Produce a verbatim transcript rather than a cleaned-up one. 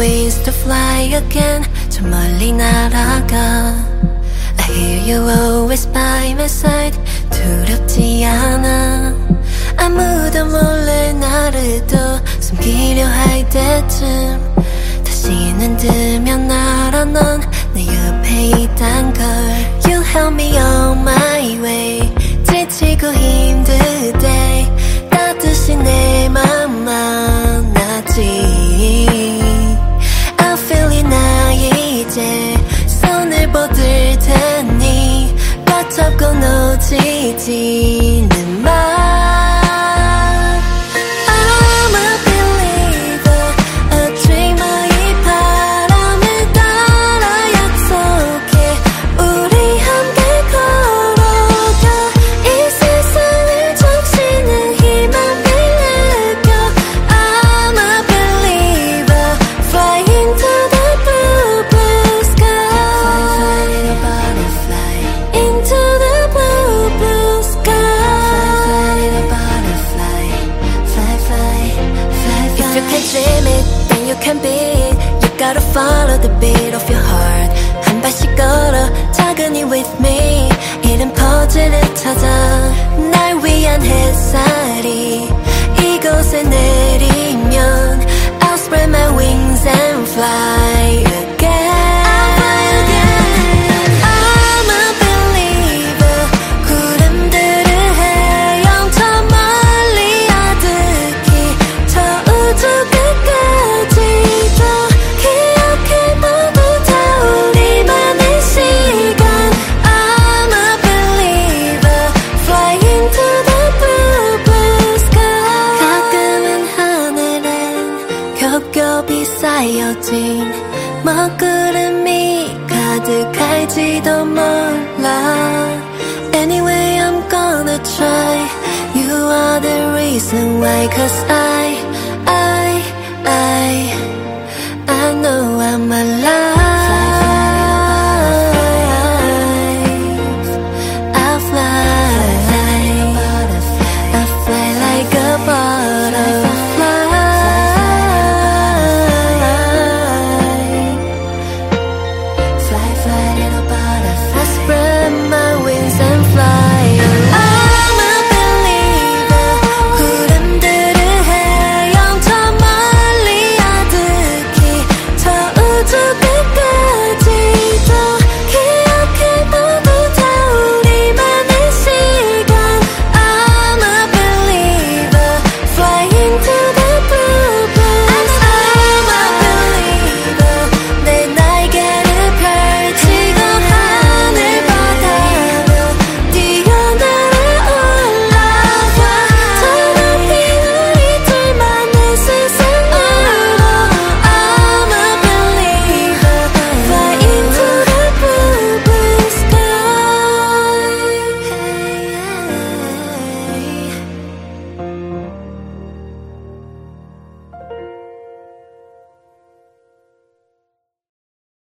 wings to fly again. 저 멀리 날아가. I hear you always by my side. 두렵지 않아. 아무도 몰래 나를 또 숨기려 할 때쯤 다시는 들면 알아 넌 내 옆에 있단 걸. You help me on my way. 지치고 힘들 때 따뜻이 내 맘만 나지. I feel it 나 이제 손을 뻗을 테니 꽉 잡고 놓치지는 마. You can be it. You gotta follow the beat of your heart. 한 발씩 걸어 작은이 with me. 이른 퍼즐을 찾아 날 위한 햇살이 이곳에 내리면 I'll spread my wings and fly again. 겹겹이 쌓여진 먹구름이 가득할지도 몰라. Anyway I'm gonna try. You are the reason why. Cause I